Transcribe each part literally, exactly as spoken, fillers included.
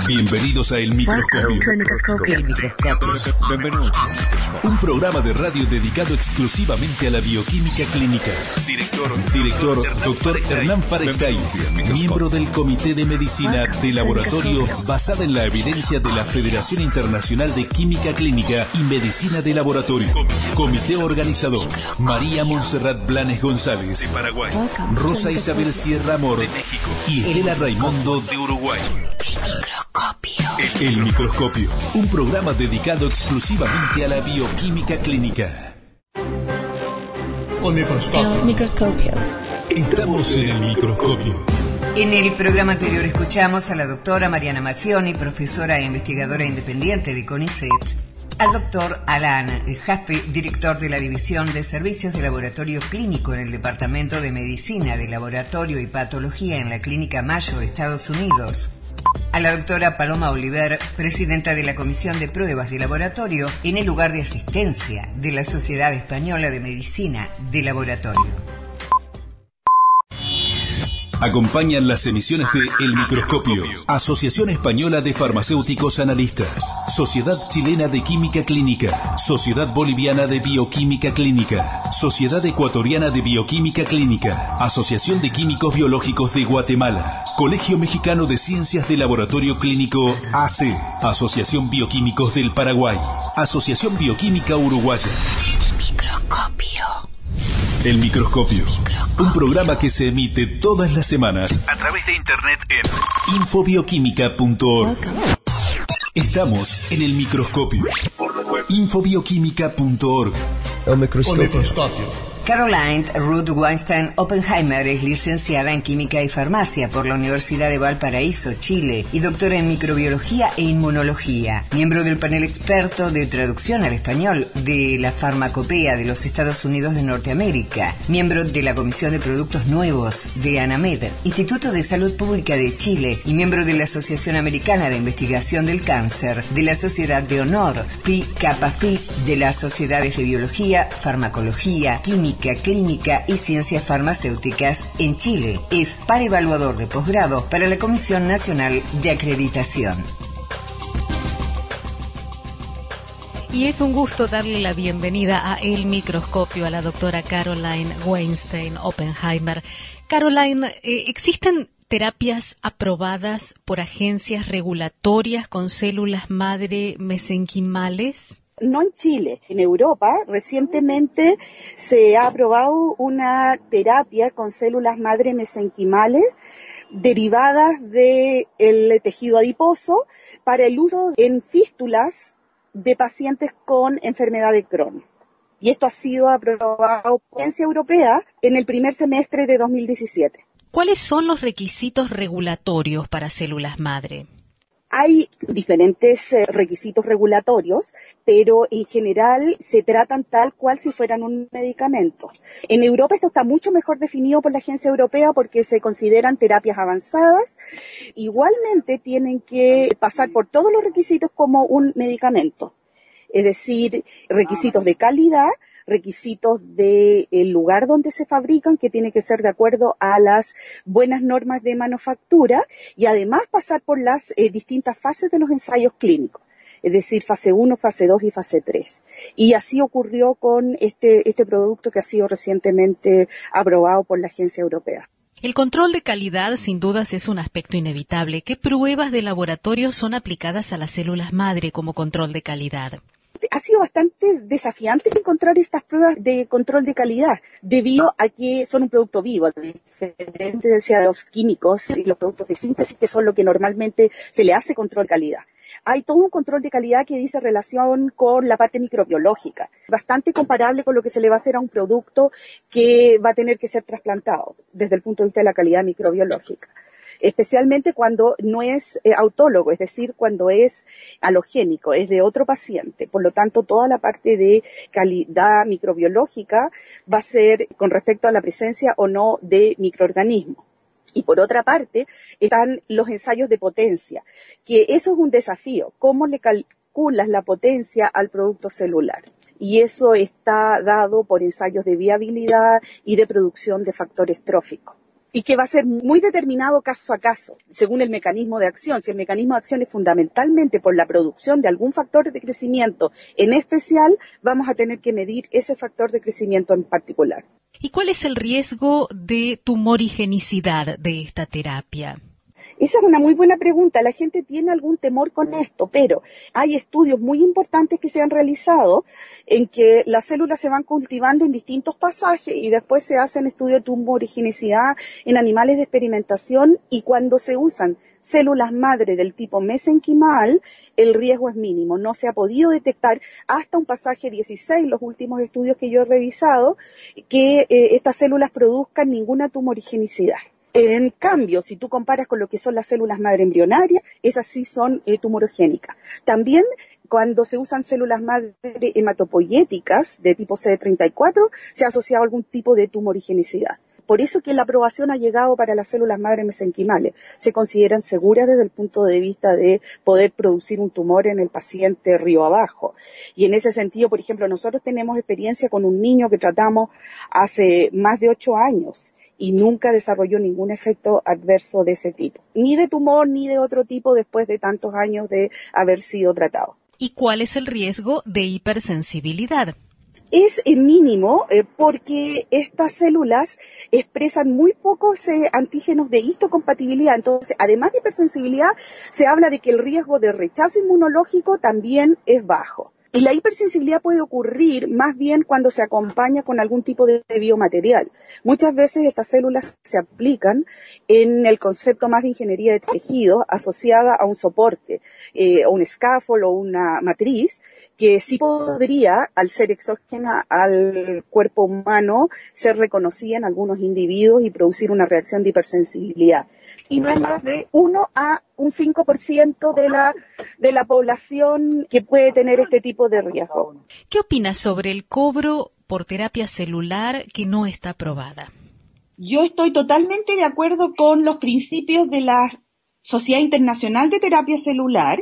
Bienvenidos a El Microscopio. El Microscopio. Bienvenidos. Un programa de radio dedicado exclusivamente a la bioquímica clínica. Director, Director doctor Hernán Farestay, miembro del Comité de Medicina de Laboratorio basada en la evidencia de la Federación Internacional de Química Clínica y Medicina de Laboratorio. Comité organizador: María Montserrat Blanes González, de Paraguay; Rosa Isabel Sierra Amor, de México; y Estela Raimundo, de Uruguay. El Microscopio, un programa dedicado exclusivamente a la bioquímica clínica. El Microscopio. El Microscopio. Estamos en el Microscopio. En el programa anterior escuchamos a la doctora Mariana Mazzioni, profesora e investigadora independiente de CONICET, al doctor Alan Jaffe, director de la División de Servicios de Laboratorio Clínico en el Departamento de Medicina de Laboratorio y Patología en la Clínica Mayo, Estados Unidos, a la doctora Paloma Oliver, presidenta de la Comisión de Pruebas de Laboratorio en el lugar de asistencia de la Sociedad Española de Medicina de Laboratorio. Acompañan las emisiones de El Microscopio, Asociación Española de Farmacéuticos Analistas, Sociedad Chilena de Química Clínica, Sociedad Boliviana de Bioquímica Clínica, Sociedad Ecuatoriana de Bioquímica Clínica, Asociación de Químicos Biológicos de Guatemala, Colegio Mexicano de Ciencias de Laboratorio Clínico A C, Asociación Bioquímicos del Paraguay, Asociación Bioquímica Uruguaya. El Microscopio. El Microscopio, un programa que se emite todas las semanas a través de internet en infobioquímica punto org. Estamos en el Microscopio. infobioquímica punto org. El Microscopio. El Microscopio. Caroline Ruth Weinstein Oppenheimer es licenciada en Química y Farmacia por la Universidad de Valparaíso, Chile, y doctora en Microbiología e Inmunología, miembro del panel experto de traducción al español de la Farmacopea de los Estados Unidos de Norteamérica, miembro de la Comisión de Productos Nuevos de ANAMED, Instituto de Salud Pública de Chile, y miembro de la Asociación Americana de Investigación del Cáncer, de la Sociedad de Honor Phi Kappa Phi, de las Sociedades de Biología, Farmacología, Química, Clínica y Ciencias Farmacéuticas en Chile. Es par evaluador de posgrado para la Comisión Nacional de Acreditación. Y es un gusto darle la bienvenida a El Microscopio a la doctora Caroline Weinstein Oppenheimer. Caroline, eh, ¿existen terapias aprobadas por agencias regulatorias con células madre mesenquimales? No en Chile, en Europa recientemente se ha aprobado una terapia con células madre mesenquimales derivadas del tejido adiposo para el uso en fístulas de pacientes con enfermedad de Crohn. Y esto ha sido aprobado por la Agencia Europea en el primer semestre de dos mil diecisiete. ¿Cuáles son los requisitos regulatorios para células madre? Hay diferentes eh, requisitos regulatorios, pero en general se tratan tal cual si fueran un medicamento. En Europa esto está mucho mejor definido por la Agencia Europea porque se consideran terapias avanzadas. Igualmente tienen que pasar por todos los requisitos como un medicamento, es decir, requisitos de calidad, requisitos del lugar donde se fabrican, que tiene que ser de acuerdo a las buenas normas de manufactura, y además pasar por las eh, distintas fases de los ensayos clínicos, es decir, fase uno, fase dos y fase tres. Y así ocurrió con este, este producto que ha sido recientemente aprobado por la Agencia Europea. El control de calidad, sin dudas, es un aspecto inevitable. ¿Qué pruebas de laboratorio son aplicadas a las células madre como control de calidad? Ha sido bastante desafiante encontrar estas pruebas de control de calidad, debido a que son un producto vivo, diferente de los químicos y los productos de síntesis, que son lo que normalmente se le hace control de calidad. Hay todo un control de calidad que dice relación con la parte microbiológica, bastante comparable con lo que se le va a hacer a un producto que va a tener que ser trasplantado desde el punto de vista de la calidad microbiológica. Especialmente cuando no es eh, autólogo, es decir, cuando es alogénico, es de otro paciente. Por lo tanto, toda la parte de calidad microbiológica va a ser con respecto a la presencia o no de microorganismos. Y por otra parte, están los ensayos de potencia, que eso es un desafío, cómo le calculas la potencia al producto celular. Y eso está dado por ensayos de viabilidad y de producción de factores tróficos. y que va a ser muy determinado caso a caso, según el mecanismo de acción. Si el mecanismo de acción es fundamentalmente por la producción de algún factor de crecimiento en especial, vamos a tener que medir ese factor de crecimiento en particular. ¿Y cuál es el riesgo de tumorigenicidad de esta terapia? Esa es una muy buena pregunta. La gente tiene algún temor con esto, pero hay estudios muy importantes que se han realizado en que las células se van cultivando en distintos pasajes y después se hacen estudios de tumorigenicidad en animales de experimentación, y cuando se usan células madre del tipo mesenquimal, el riesgo es mínimo. No se ha podido detectar hasta un pasaje dieciséis, los últimos estudios que yo he revisado, que eh, estas células produzcan ninguna tumorigenicidad. En cambio, si tú comparas con lo que son las células madre embrionarias, esas sí son eh, tumorigénicas. También, cuando se usan células madre hematopoyéticas de tipo C D treinta y cuatro, se ha asociado algún tipo de tumorigenicidad. Por eso que la aprobación ha llegado para las células madre mesenquimales. Se consideran seguras desde el punto de vista de poder producir un tumor en el paciente río abajo. Y en ese sentido, por ejemplo, nosotros tenemos experiencia con un niño que tratamos hace más de ocho años y nunca desarrolló ningún efecto adverso de ese tipo, ni de tumor ni de otro tipo después de tantos años de haber sido tratado. ¿Y cuál es el riesgo de hipersensibilidad? Es mínimo eh, porque estas células expresan muy pocos eh, antígenos de histocompatibilidad. Entonces, además de hipersensibilidad, se habla de que el riesgo de rechazo inmunológico también es bajo. Y la hipersensibilidad puede ocurrir más bien cuando se acompaña con algún tipo de biomaterial. Muchas veces estas células se aplican en el concepto más de ingeniería de tejido asociada a un soporte, eh, o un scaffold o una matriz, que sí podría, al ser exógena al cuerpo humano, ser reconocida en algunos individuos y producir una reacción de hipersensibilidad. Y no es más de uno a un cinco por ciento de la, de la población que puede tener este tipo de riesgo. ¿Qué opinas sobre el cobro por terapia celular que no está aprobada? Yo estoy totalmente de acuerdo con los principios de la Sociedad Internacional de Terapia Celular,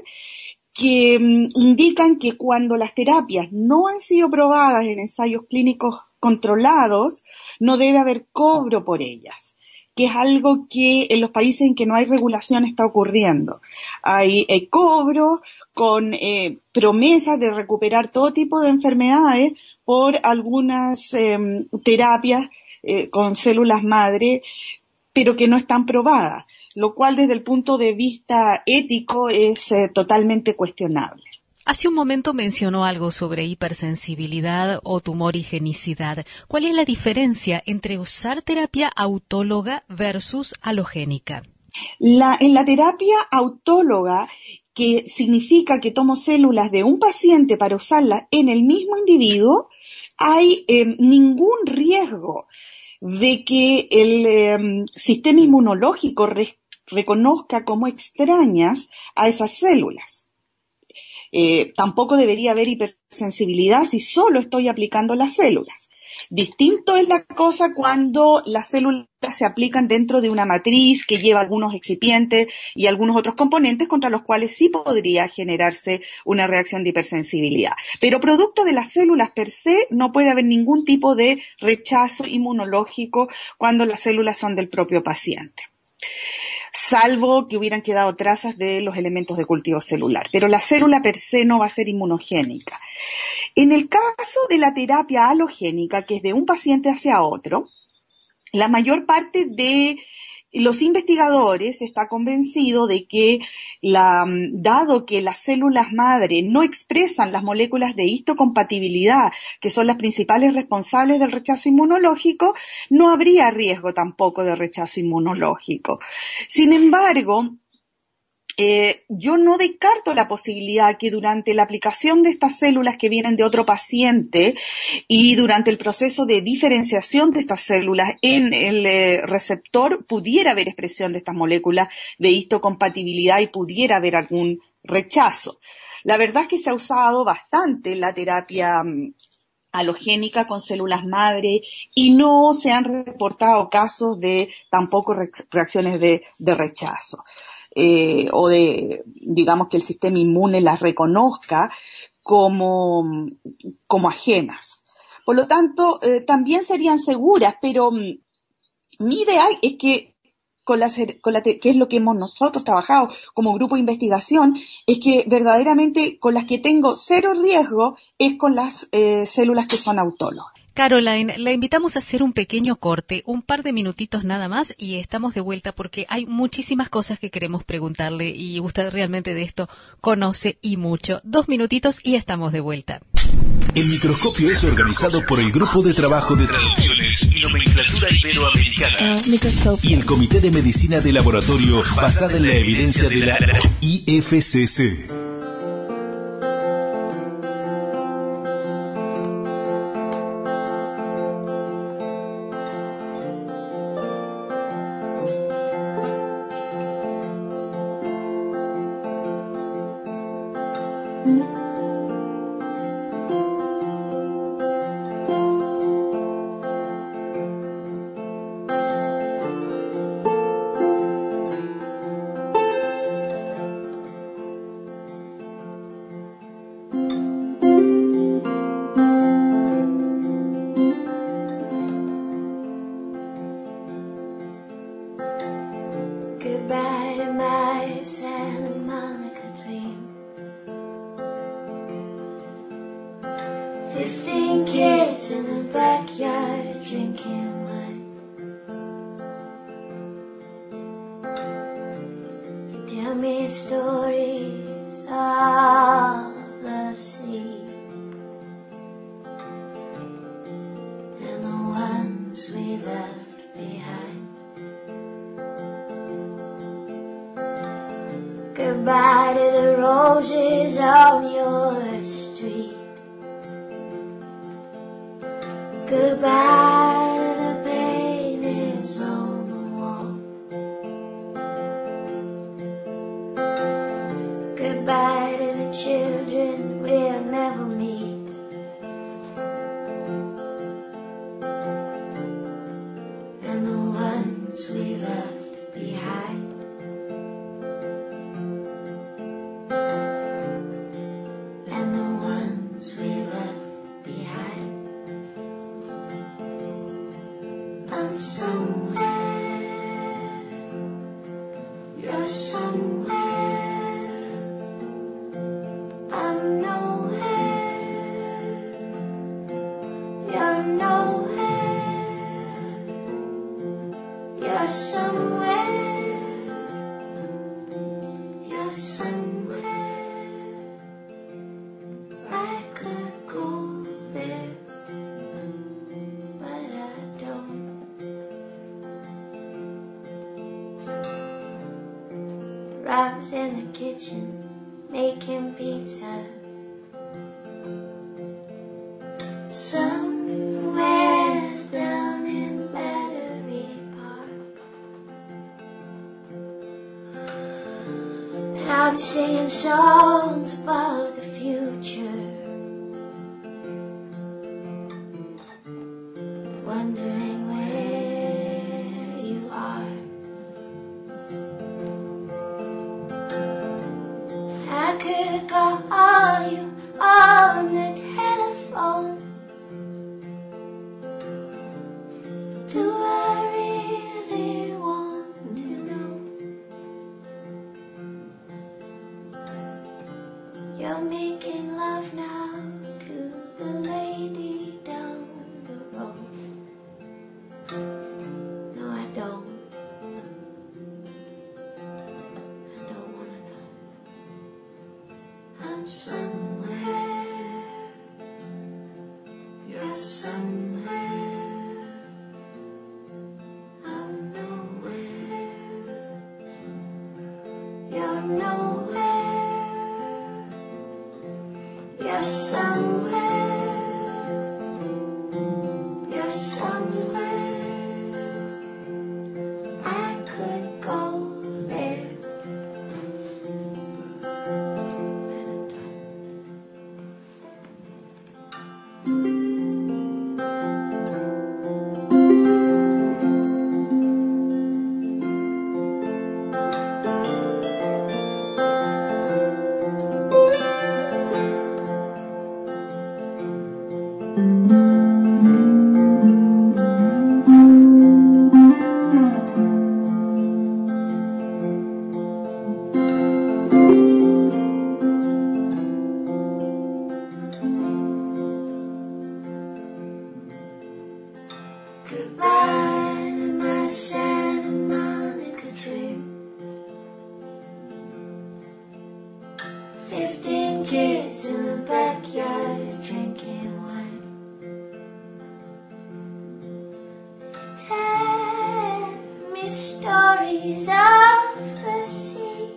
que um, indican que cuando las terapias no han sido probadas en ensayos clínicos controlados, no debe haber cobro por ellas, que es algo que en los países en que no hay regulación está ocurriendo. Hay eh, cobro con eh, promesas de recuperar todo tipo de enfermedades por algunas eh, terapias eh, con células madre, pero que no están probadas, lo cual desde el punto de vista ético es eh, totalmente cuestionable. Hace un momento mencionó algo sobre hipersensibilidad o tumorigenicidad. ¿Cuál es la diferencia entre usar terapia autóloga versus alogénica? La, en la terapia autóloga, que significa que tomo células de un paciente para usarlas en el mismo individuo, hay eh, ningún riesgo de que el eh, sistema inmunológico re- reconozca como extrañas a esas células. Eh, tampoco debería haber hipersensibilidad si solo estoy aplicando las células. Distinto es la cosa cuando las células se aplican dentro de una matriz que lleva algunos excipientes y algunos otros componentes contra los cuales sí podría generarse una reacción de hipersensibilidad. Pero producto de las células per se no puede haber ningún tipo de rechazo inmunológico cuando las células son del propio paciente, salvo que hubieran quedado trazas de los elementos de cultivo celular. Pero la célula per se no va a ser inmunogénica. En el caso de la terapia alogénica, que es de un paciente hacia otro, la mayor parte de los investigadores está convencido de que, la, dado que las células madre no expresan las moléculas de histocompatibilidad, que son las principales responsables del rechazo inmunológico, no habría riesgo tampoco de rechazo inmunológico. Sin embargo, Eh, yo no descarto la posibilidad que durante la aplicación de estas células que vienen de otro paciente y durante el proceso de diferenciación de estas células en el eh, receptor pudiera haber expresión de estas moléculas de histocompatibilidad y pudiera haber algún rechazo. La verdad es que se ha usado bastante la terapia um, alogénica con células madre y no se han reportado casos de tampoco re- reacciones de, de rechazo. Eh, o de, digamos, que el sistema inmune las reconozca como, como ajenas. Por lo tanto, eh, también serían seguras, pero mi idea es que con la, con la que es lo que hemos nosotros trabajado como grupo de investigación, es que verdaderamente con las que tengo cero riesgo es con las eh, células que son autólogas. Caroline, la invitamos a hacer un pequeño corte, un par de minutitos nada más, y estamos de vuelta porque hay muchísimas cosas que queremos preguntarle y usted realmente de esto conoce y mucho. Dos minutitos y estamos de vuelta. El microscopio es organizado por el Grupo de Trabajo de Traducciones y Nomenclatura Iberoamericana y el Comité de Medicina de Laboratorio basada en la evidencia de la I F C C. Goodbye to the roses on your street. Goodbye to the paintings on the wall. Goodbye to the children we'll never meet. And the ones we left behind. Rob's in the kitchen making pizza. Somewhere down in Battery Park. And I'll be singing songs about the future. Wondering where you are. I could call you on the telephone. Do I really want to know? You're making love now to the lady down the road. No, I don't. I don't want to know. I'm somewhere, you're somewhere, I'm nowhere, you're nowhere, you're somewhere, you're somewhere, I could go there. fifteen kids in the backyard drinking wine. Tell me stories of the sea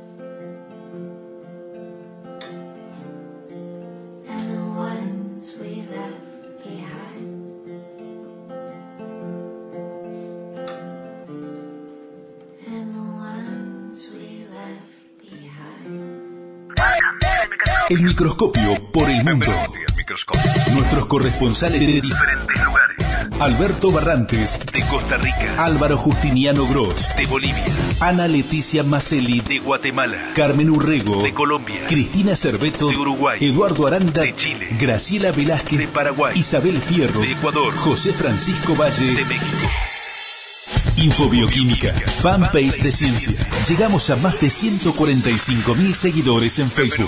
and the ones we left behind. And the ones we left behind. El microscopio por el mundo. Nuestros corresponsales de diferentes lugares. Alberto Barrantes, de Costa Rica. Álvaro Justiniano Gross, de Bolivia. Ana Leticia Macelli, de Guatemala. Carmen Urrego, de Colombia. Cristina Cerveto, de Uruguay. Eduardo Aranda, de Chile. Graciela Velázquez, de Paraguay. Isabel Fierro, de Ecuador. José Francisco Valle, de México. Infobioquímica, fanpage de ciencia. Llegamos a más de ciento cuarenta y cinco mil seguidores en Facebook.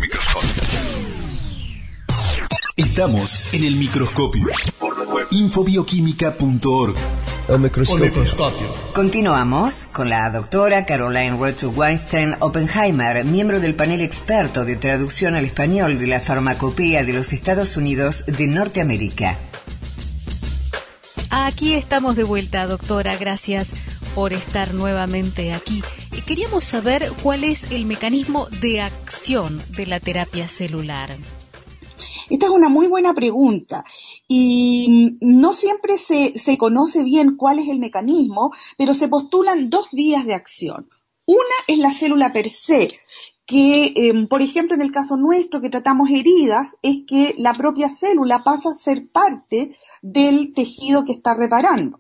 Estamos en el microscopio. infobioquímica punto org. El microscopio. Continuamos con la doctora Caroline Wetzel-Weinstein Oppenheimer, miembro del panel experto de traducción al español de la Farmacopea de los Estados Unidos de Norteamérica. Aquí estamos de vuelta, doctora. Gracias por estar nuevamente aquí. Queríamos saber cuál es el mecanismo de acción de la terapia celular. Esta es una muy buena pregunta y no siempre se, se conoce bien cuál es el mecanismo, pero se postulan dos vías de acción. Una es la célula per se, que, eh, por ejemplo, en el caso nuestro que tratamos heridas, es que la propia célula pasa a ser parte del tejido que está reparando.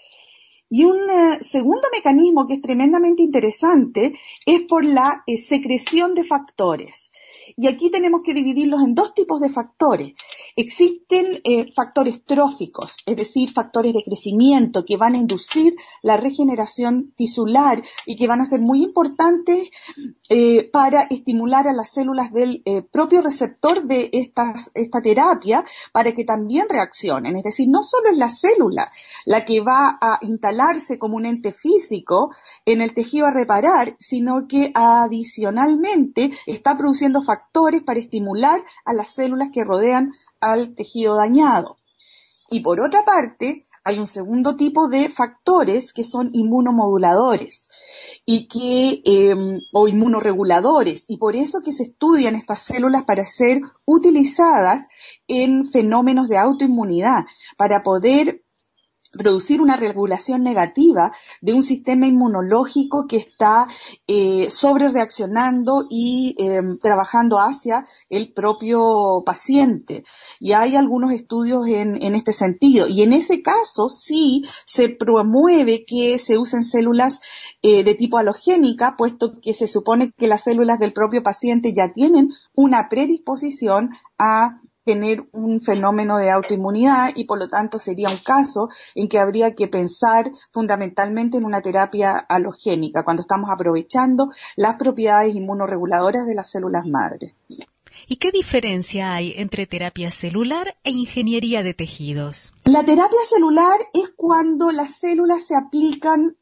Y un eh, segundo mecanismo que es tremendamente interesante es por la eh, secreción de factores. Y aquí tenemos que dividirlos en dos tipos de factores. Existen eh, factores tróficos, es decir, factores de crecimiento que van a inducir la regeneración tisular y que van a ser muy importantes eh, para estimular a las células del eh, propio receptor de estas, esta terapia para que también reaccionen. Es decir, no solo es la célula la que va a instalarse como un ente físico en el tejido a reparar, sino que adicionalmente está produciendo factores para estimular a las células que rodean al tejido dañado. Y por otra parte, hay un segundo tipo de factores que son inmunomoduladores y que, eh, o inmunoreguladores, y por eso que se estudian estas células para ser utilizadas en fenómenos de autoinmunidad, para poder producir una regulación negativa de un sistema inmunológico que está eh, sobre reaccionando y eh, trabajando hacia el propio paciente. Y hay algunos estudios en, en este sentido. Y en ese caso sí se promueve que se usen células eh, de tipo halogénica, puesto que se supone que las células del propio paciente ya tienen una predisposición a tener un fenómeno de autoinmunidad y por lo tanto sería un caso en que habría que pensar fundamentalmente en una terapia halogénica cuando estamos aprovechando las propiedades inmunorreguladoras de las células madre. ¿Y qué diferencia hay entre terapia celular e ingeniería de tejidos? La terapia celular es cuando las células se aplican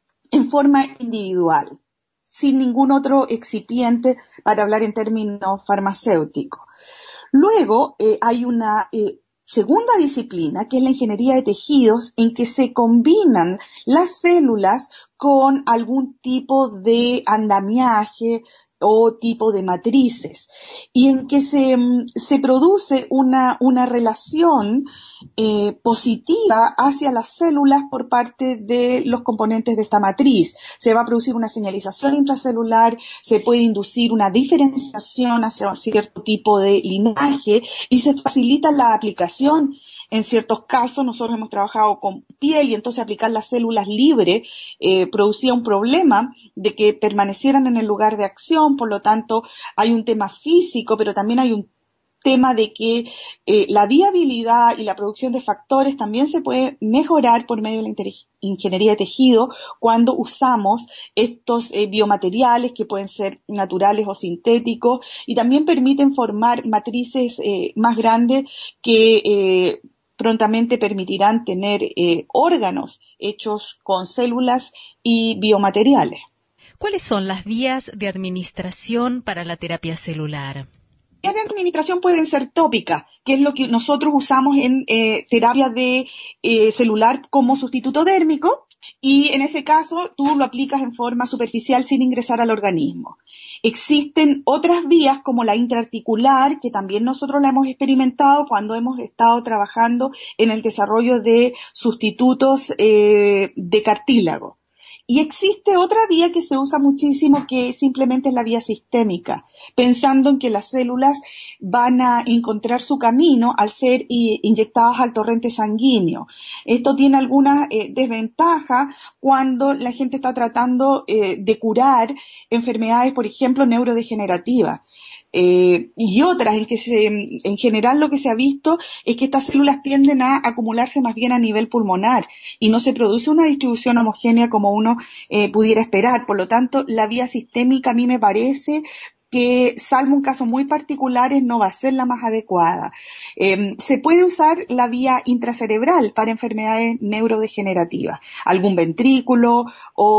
en forma individual, sin ningún otro excipiente para hablar en términos farmacéuticos. Luego eh, hay una eh, segunda disciplina, que es la ingeniería de tejidos, en que se combinan las células con algún tipo de andamiaje o tipo de matrices, y en que se, se produce una, una relación eh, positiva hacia las células por parte de los componentes de esta matriz. Se va a producir una señalización intracelular, se puede inducir una diferenciación hacia cierto tipo de linaje y se facilita la aplicación. En ciertos casos, nosotros hemos trabajado con piel y entonces aplicar las células libres eh, producía un problema de que permanecieran en el lugar de acción, por lo tanto hay un tema físico, pero también hay un tema de que eh, la viabilidad y la producción de factores también se puede mejorar por medio de la ingeniería de tejido cuando usamos estos eh, biomateriales que pueden ser naturales o sintéticos y también permiten formar matrices eh, más grandes que eh, prontamente permitirán tener eh, órganos hechos con células y biomateriales. ¿Cuáles son las vías de administración para la terapia celular? Las vías de administración pueden ser tópicas, que es lo que nosotros usamos en eh, terapia de eh, celular como sustituto dérmico, y en ese caso tú lo aplicas en forma superficial sin ingresar al organismo. Existen otras vías como la intraarticular, que también nosotros la hemos experimentado cuando hemos estado trabajando en el desarrollo de sustitutos eh, de cartílago. Y existe otra vía que se usa muchísimo, que simplemente es la vía sistémica, pensando en que las células van a encontrar su camino al ser inyectadas al torrente sanguíneo. Esto tiene algunas eh, desventajas cuando la gente está tratando eh, de curar enfermedades, por ejemplo, neurodegenerativas. Eh, y otras en que se, en general lo que se ha visto es que estas células tienden a acumularse más bien a nivel pulmonar y no se produce una distribución homogénea como uno eh, pudiera esperar. Por lo tanto, la vía sistémica a mí me parece que, salvo un caso muy particulares, no va a ser la más adecuada. Eh, se puede usar la vía intracerebral para enfermedades neurodegenerativas, algún ventrículo o,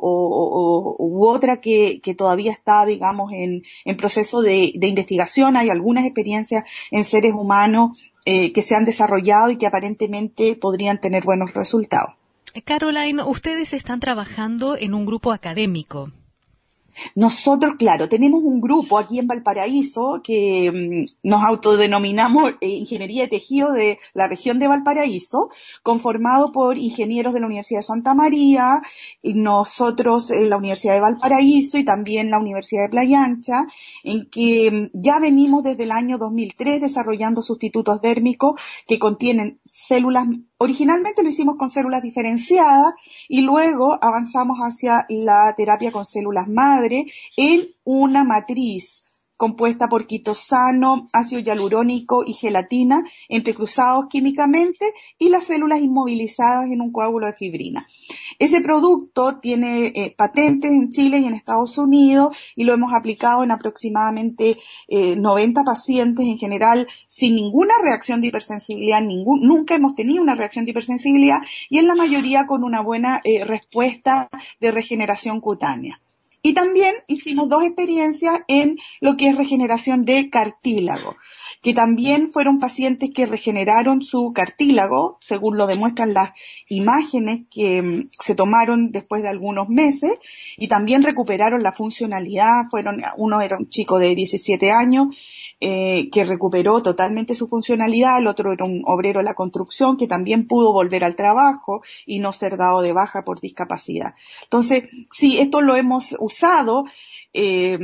o, o u otra que, que todavía está, digamos, en, en proceso de, de investigación. Hay algunas experiencias en seres humanos eh, que se han desarrollado y que aparentemente podrían tener buenos resultados. Caroline, ustedes están trabajando en un grupo académico. Nosotros, claro, tenemos un grupo aquí en Valparaíso que mmm, nos autodenominamos eh, Ingeniería de Tejido de la región de Valparaíso, conformado por ingenieros de la Universidad de Santa María, y nosotros en la Universidad de Valparaíso y también la Universidad de Playa Ancha, en que mmm, ya venimos desde el año dos mil tres desarrollando sustitutos dérmicos que contienen células. Originalmente lo hicimos con células diferenciadas y luego avanzamos hacia la terapia con células madre en una matriz compuesta por quitosano, ácido hialurónico y gelatina, entrecruzados químicamente, y las células inmovilizadas en un coágulo de fibrina. Ese producto tiene eh, patentes en Chile y en Estados Unidos y lo hemos aplicado en aproximadamente eh, noventa pacientes en general sin ninguna reacción de hipersensibilidad, ningún, nunca hemos tenido una reacción de hipersensibilidad y en la mayoría con una buena eh, respuesta de regeneración cutánea. Y también hicimos dos experiencias en lo que es regeneración de cartílago, que también fueron pacientes que regeneraron su cartílago, según lo demuestran las imágenes que um, se tomaron después de algunos meses, y también recuperaron la funcionalidad. Fueron, uno era un chico de diecisiete años, eh, que recuperó totalmente su funcionalidad, el otro era un obrero de la construcción que también pudo volver al trabajo y no ser dado de baja por discapacidad. Entonces, sí, esto lo hemos usado eh,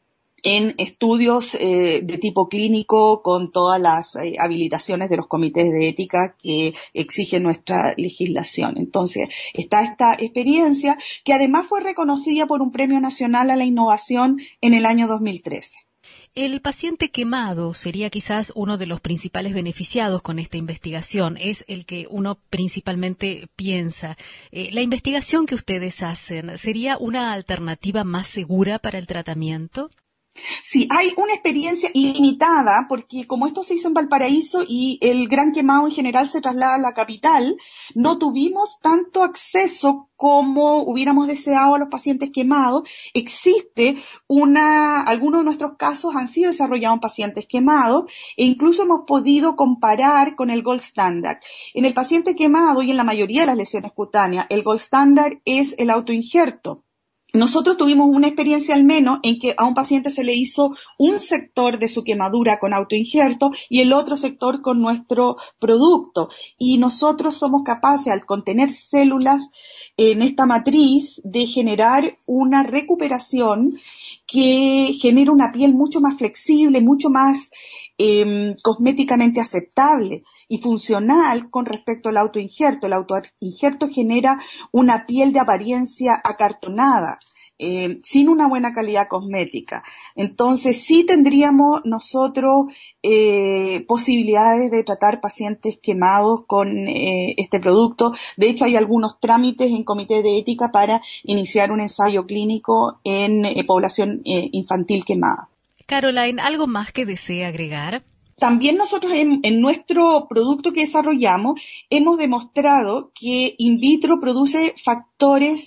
en estudios eh, de tipo clínico con todas las eh, habilitaciones de los comités de ética que exige nuestra legislación. Entonces, está esta experiencia que además fue reconocida por un Premio Nacional a la Innovación en el año dos mil trece. El paciente quemado sería quizás uno de los principales beneficiados con esta investigación, es el que uno principalmente piensa. Eh, ¿La investigación que ustedes hacen sería una alternativa más segura para el tratamiento? Sí, hay una experiencia limitada porque como esto se hizo en Valparaíso y el gran quemado en general se traslada a la capital, no tuvimos tanto acceso como hubiéramos deseado a los pacientes quemados. Existe una, algunos de nuestros casos han sido desarrollados en pacientes quemados e incluso hemos podido comparar con el gold standard. En el paciente quemado y en la mayoría de las lesiones cutáneas, el gold standard es el autoinjerto. Nosotros tuvimos una experiencia al menos en que a un paciente se le hizo un sector de su quemadura con autoinjerto y el otro sector con nuestro producto. Y nosotros somos capaces, al contener células en esta matriz, de generar una recuperación que genera una piel mucho más flexible, mucho más eh, cosméticamente aceptable y funcional con respecto al autoinjerto. El autoinjerto genera una piel de apariencia acartonada, eh, sin una buena calidad cosmética. Entonces sí tendríamos nosotros eh, posibilidades de tratar pacientes quemados con eh, este producto. De hecho, hay algunos trámites en comité de ética para iniciar un ensayo clínico en eh, población eh, infantil quemada. Caroline, ¿algo más que desee agregar? También nosotros en, en nuestro producto que desarrollamos hemos demostrado que in vitro produce factores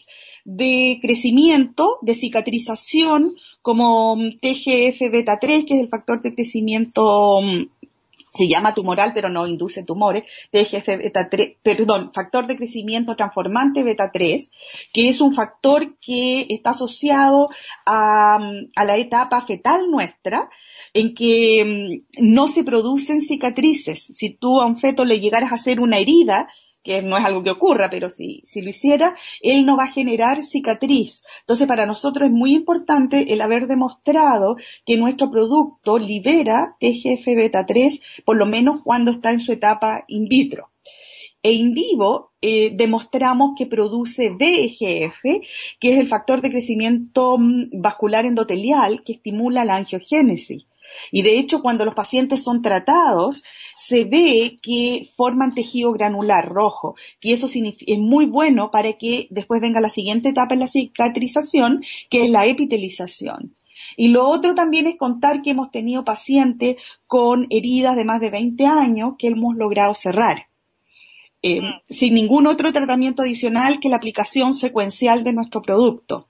de crecimiento, de cicatrización, como T G F beta tres, que es el factor de crecimiento, se llama tumoral, pero no induce tumores, T G F beta tres, perdón, factor de crecimiento transformante beta tres, que es un factor que está asociado a, a la etapa fetal nuestra, en que no se producen cicatrices. Si tú a un feto le llegaras a hacer una herida, que no es algo que ocurra, pero si, si lo hiciera, él no va a generar cicatriz. Entonces, para nosotros es muy importante el haber demostrado que nuestro producto libera T G F beta tres, por lo menos cuando está en su etapa in vitro. E in vivo, eh, demostramos que produce V E G F, que es el factor de crecimiento vascular endotelial que estimula la angiogénesis. Y de hecho, cuando los pacientes son tratados, se ve que forman tejido granular rojo, que eso es muy bueno para que después venga la siguiente etapa en la cicatrización, que es la epitelización. Y lo otro también es contar que hemos tenido pacientes con heridas de más de veinte años que hemos logrado cerrar, eh, sin ningún otro tratamiento adicional que la aplicación secuencial de nuestro producto.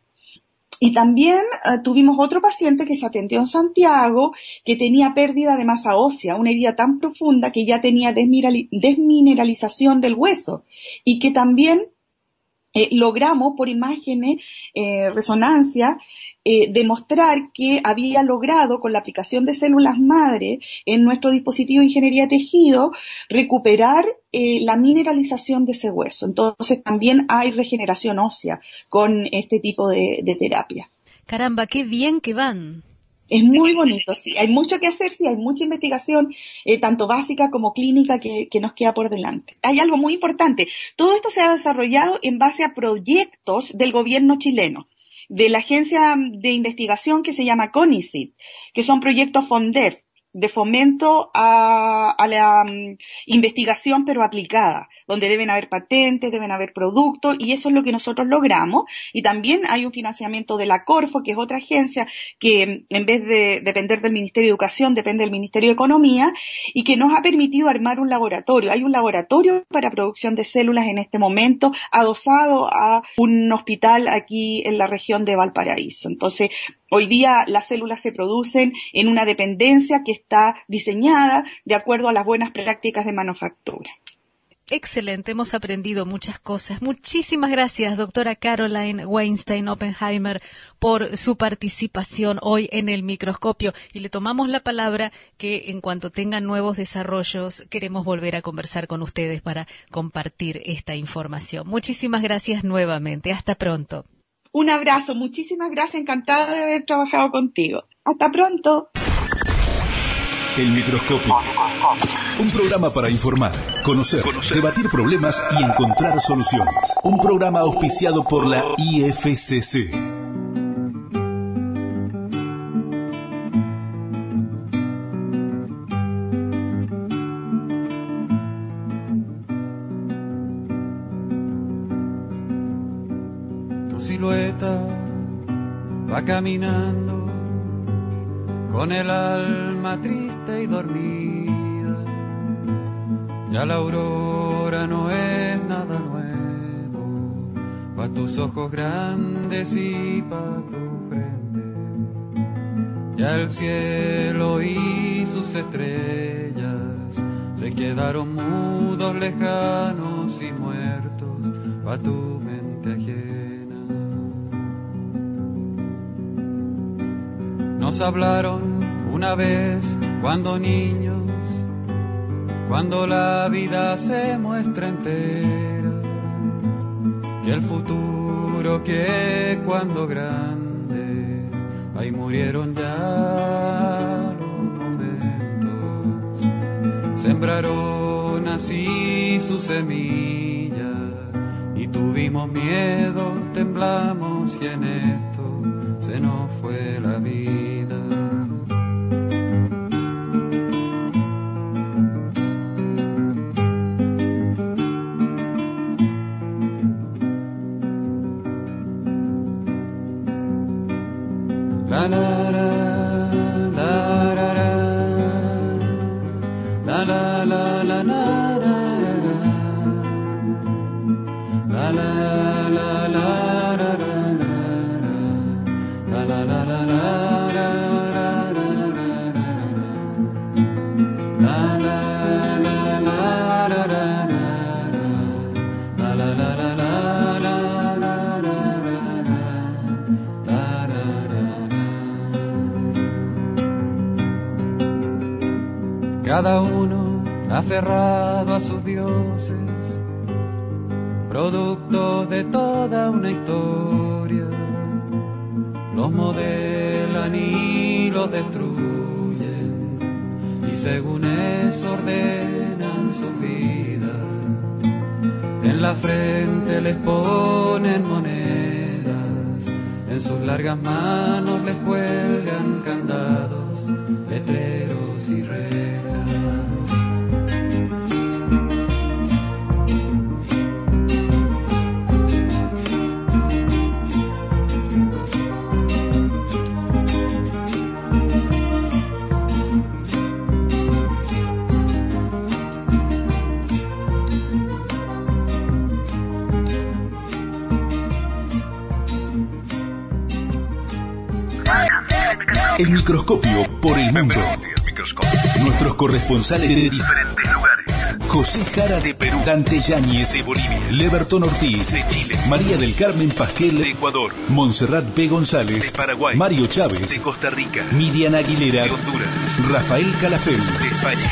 Y también uh, tuvimos otro paciente que se atendió en Santiago, que tenía pérdida de masa ósea, una herida tan profunda que ya tenía desmineralización del hueso, y que también eh, logramos por imágenes, eh, resonancia, eh, demostrar que había logrado con la aplicación de células madre en nuestro dispositivo de ingeniería de tejido recuperar eh, la mineralización de ese hueso. Entonces también hay regeneración ósea con este tipo de, de terapia. Caramba, qué bien que van. Es muy bonito, sí. Hay mucho que hacer, sí, hay mucha investigación, eh, tanto básica como clínica, que, que nos queda por delante. Hay algo muy importante. Todo esto se ha desarrollado en base a proyectos del gobierno chileno, de la agencia de investigación que se llama CONICIT, que son proyectos FONDEF, de fomento a, a la um, investigación pero aplicada, donde deben haber patentes, deben haber productos, y eso es lo que nosotros logramos. Y también hay un financiamiento de la Corfo, que es otra agencia que en vez de depender del Ministerio de Educación, depende del Ministerio de Economía, y que nos ha permitido armar un laboratorio. Hay un laboratorio para producción de células en este momento, adosado a un hospital aquí en la región de Valparaíso. Entonces, hoy día las células se producen en una dependencia que está diseñada de acuerdo a las buenas prácticas de manufactura. Excelente, hemos aprendido muchas cosas. Muchísimas gracias, doctora Caroline Weinstein Oppenheimer, por su participación hoy en el microscopio. Y le tomamos la palabra que en cuanto tengan nuevos desarrollos, queremos volver a conversar con ustedes para compartir esta información. Muchísimas gracias nuevamente. Hasta pronto. Un abrazo, muchísimas gracias, encantada de haber trabajado contigo. Hasta pronto. El microscopio. Un programa para informar, conocer, conocer, debatir problemas y encontrar soluciones. Un programa auspiciado por la I F C C. Tu silueta va caminando con el alma triste y dormida. Ya la aurora no es nada nuevo, pa' tus ojos grandes y pa' tu frente. Ya el cielo y sus estrellas se quedaron mudos, lejanos y muertos, pa' tu mente ajena. Nos hablaron una vez cuando niños, cuando la vida se muestra entera, que el futuro que cuando grande, ahí murieron ya los momentos. Sembraron así su semilla y tuvimos miedo, temblamos y en esto se nos fue la vida. La la la la la la la la la la la la la la la cada uno aferrado a sus dioses, producto de toda una historia, los modelan y los destruyen, y según eso ordenan sus vidas. En la frente les ponen monedas, en sus largas manos les cuelgan candados, letreros y rejas. El microscopio por el mundo. Nuestros corresponsales de diferentes lugares. José Jara de Perú, Dante Yáñez de Bolivia, Leverton Ortiz de Chile, María del Carmen Pasquel de Ecuador, Montserrat P. González de Paraguay, Mario Chávez de Costa Rica, Miriam Aguilera de Honduras, Rafael Calafel de España.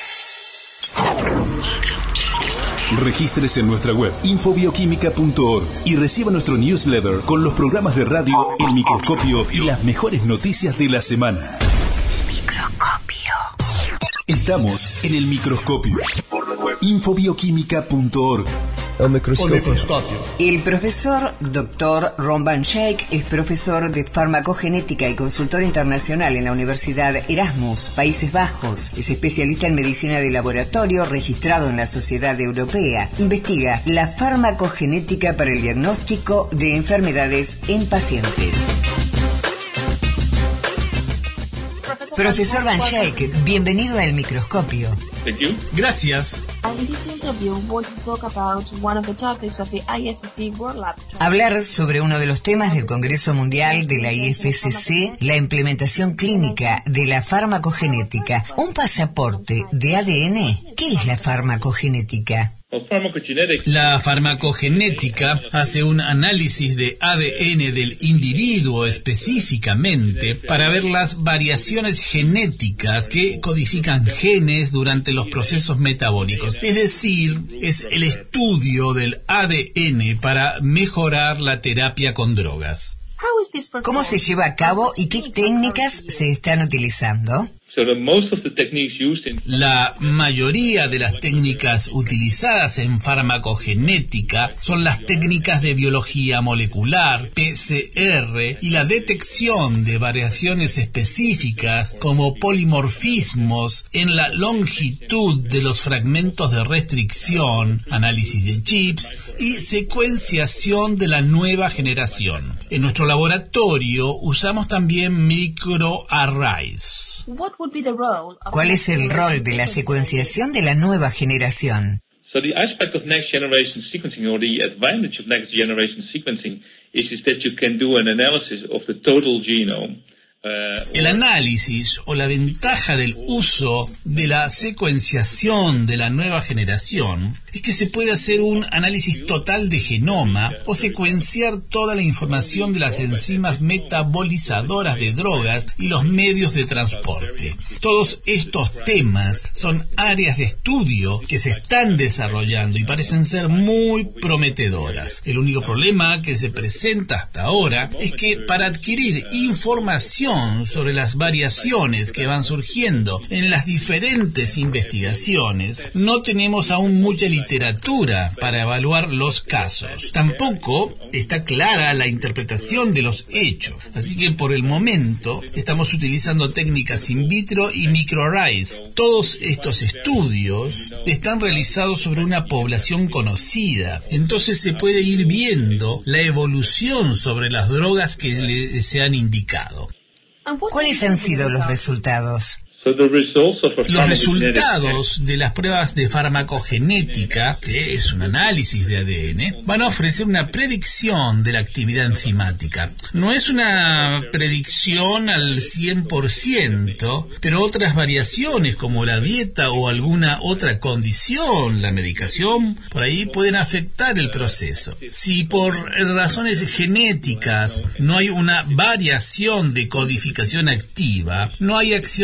Regístrese en nuestra web infobioquímica punto org y reciba nuestro newsletter con los programas de radio, el microscopio y las mejores noticias de la semana. Microscopio. Estamos en el microscopio. infobioquímica punto org. El microscopio. El microscopio. El profesor doctor Ron Van Schaik es profesor de farmacogenética y consultor internacional en la Universidad Erasmus, Países Bajos. Es especialista en medicina de laboratorio, registrado en la Sociedad Europea. Investiga la farmacogenética para el diagnóstico de enfermedades en pacientes. Profesor Van Schaik, bienvenido al microscopio. Thank you. Gracias. Hablar sobre uno de los temas del Congreso Mundial de la I F C C, la implementación clínica de la farmacogenética. Un pasaporte de A D N. ¿Qué es la farmacogenética? La farmacogenética hace un análisis de A D N del individuo específicamente para ver las variaciones genéticas que codifican genes durante los procesos metabólicos. Es decir, es el estudio del A D N para mejorar la terapia con drogas. ¿Cómo se lleva a cabo y qué técnicas se están utilizando? La mayoría de las técnicas utilizadas en farmacogenética son las técnicas de biología molecular, P C R, y la detección de variaciones específicas como polimorfismos en la longitud de los fragmentos de restricción, análisis de chips y secuenciación de la nueva generación. En nuestro laboratorio usamos también microarrays. ¿Cuál es el rol de la secuenciación de la nueva generación? So the aspect of next generation sequencing, or the advantage of next generation sequencing, is, is that you can do an analysis of the total genome. El análisis o la ventaja del uso de la secuenciación de la nueva generación es que se puede hacer un análisis total de genoma o secuenciar toda la información de las enzimas metabolizadoras de drogas y los medios de transporte. Todos estos temas son áreas de estudio que se están desarrollando y parecen ser muy prometedoras. El único problema que se presenta hasta ahora es que para adquirir información sobre las variaciones que van surgiendo en las diferentes investigaciones, no tenemos aún mucha literatura para evaluar los casos. Tampoco está clara la interpretación de los hechos, así que por el momento estamos utilizando técnicas in vitro y microarrays. Todos estos estudios están realizados sobre una población conocida, entonces se puede ir viendo la evolución sobre las drogas que le, se han indicado. ¿Cuáles han sido los resultados? Los resultados de las pruebas de farmacogenética, que es un análisis de A D N, van a ofrecer una predicción de la actividad enzimática. No es una predicción al cien por ciento, pero otras variaciones como la dieta o alguna otra condición, la medicación, por ahí pueden afectar el proceso. Si por razones genéticas no hay una variación de codificación activa, no hay acción enzimática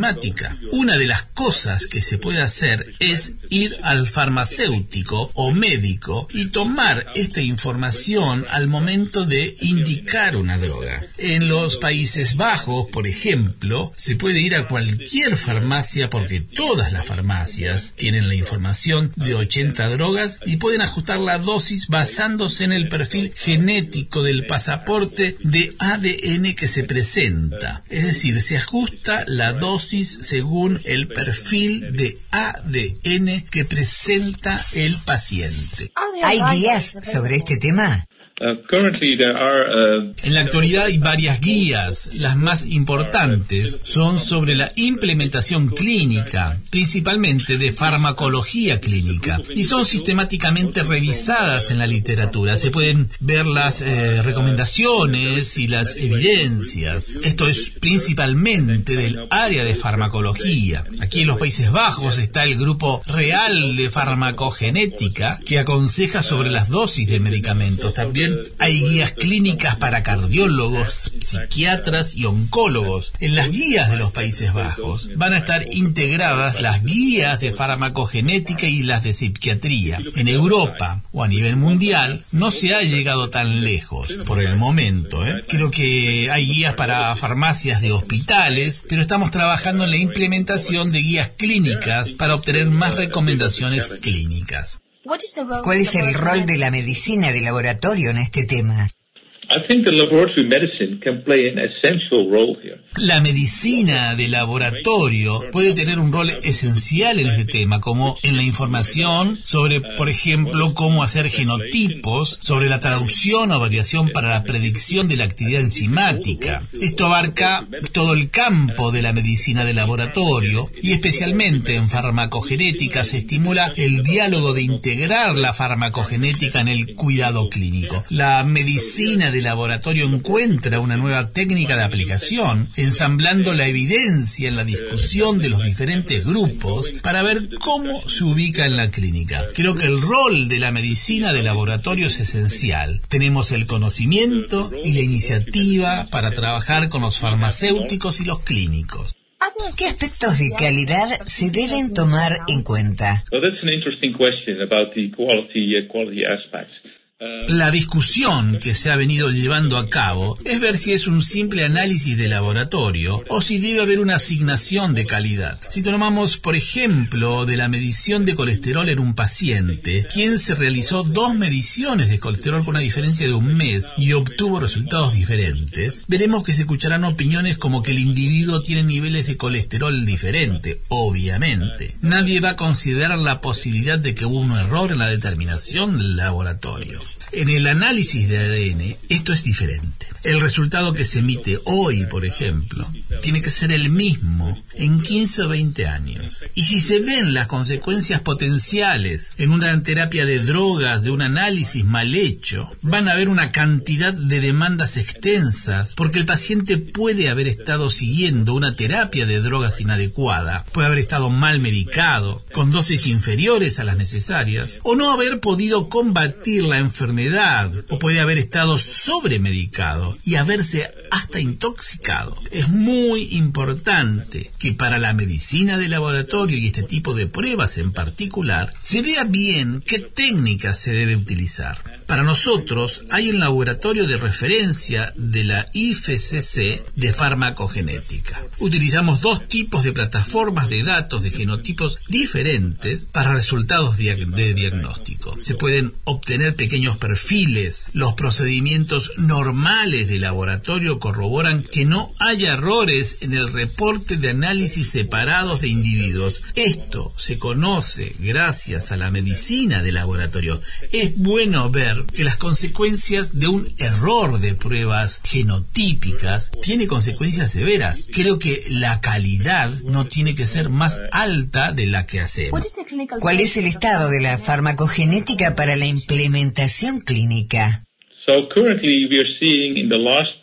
enzimática. Una de las cosas que se puede hacer es ir al farmacéutico o médico y tomar esta información al momento de indicar una droga. En los Países Bajos, por ejemplo, se puede ir a cualquier farmacia porque todas las farmacias tienen la información de ochenta drogas y pueden ajustar la dosis basándose en el perfil genético del pasaporte de A D N que se presenta. Es decir, se ajusta la dosis según el perfil de A D N que presenta el paciente. ¿Hay guías sobre este tema? Uh, currently there are, uh, En la actualidad hay varias guías. Las más importantes son sobre la implementación clínica, principalmente de farmacología clínica, y son sistemáticamente revisadas en la literatura. Se pueden ver las eh, recomendaciones y las evidencias. Esto es principalmente del área de farmacología. Aquí en los Países Bajos está el Grupo Real de Farmacogenética que aconseja sobre las dosis de medicamentos. También hay guías clínicas para cardiólogos, psiquiatras y oncólogos. En las guías de los Países Bajos van a estar integradas las guías de farmacogenética y las de psiquiatría. En Europa o a nivel mundial no se ha llegado tan lejos por el momento, ¿eh? Creo que hay guías para farmacias de hospitales, pero estamos trabajando en la implementación de guías clínicas para obtener más recomendaciones clínicas. ¿Cuál es el rol de la medicina de laboratorio en este tema? I think the laboratory medicine can play an essential role here. La medicina de laboratorio puede tener un rol esencial en este tema, como en la información sobre, por ejemplo, cómo hacer genotipos, sobre la traducción o variación para la predicción de la actividad enzimática. Esto abarca todo el campo de la medicina de laboratorio y especialmente en farmacogenética se estimula el diálogo de integrar la farmacogenética en el cuidado clínico. La medicina de laboratorio encuentra una nueva técnica de aplicación, ensamblando la evidencia en la discusión de los diferentes grupos para ver cómo se ubica en la clínica. Creo que el rol de la medicina de laboratorio es esencial. Tenemos el conocimiento y la iniciativa para trabajar con los farmacéuticos y los clínicos. ¿Qué aspectos de calidad se deben tomar en cuenta? So that's an interesting question about the quality, uh, quality aspects. La discusión que se ha venido llevando a cabo es ver si es un simple análisis de laboratorio o si debe haber una asignación de calidad. Si tomamos, por ejemplo, de la medición de colesterol en un paciente, quien se realizó dos mediciones de colesterol con una diferencia de un mes y obtuvo resultados diferentes, veremos que se escucharán opiniones como que el individuo tiene niveles de colesterol diferentes. Obviamente, nadie va a considerar la posibilidad de que hubo un error en la determinación del laboratorio. En el análisis de A D N, esto es diferente. El resultado que se emite hoy, por ejemplo, tiene que ser el mismo en quince o veinte años. Y si se ven las consecuencias potenciales en una terapia de drogas de un análisis mal hecho, van a haber una cantidad de demandas extensas, porque el paciente puede haber estado siguiendo una terapia de drogas inadecuada, puede haber estado mal medicado, con dosis inferiores a las necesarias, o no haber podido combatir la enfermedad, o puede haber estado sobremedicado y haberse hasta intoxicado. Es muy importante que para la medicina de laboratorio y este tipo de pruebas en particular, se vea bien qué técnica se debe utilizar. Para nosotros hay un laboratorio de referencia de la I F C C de farmacogenética. Utilizamos dos tipos de plataformas de datos de genotipos diferentes para resultados de diagnóstico. Se pueden obtener pequeños perfiles. Los procedimientos normales de laboratorio corroboran que no haya errores en el reporte de análisis separados de individuos. Esto se conoce gracias a la medicina de laboratorio. Es bueno ver que las consecuencias de un error de pruebas genotípicas tiene consecuencias severas. Creo que la calidad no tiene que ser más alta de la que hacemos. ¿Cuál es el estado de la farmacogenética para la implementación clínica? So currently we are seeing in the last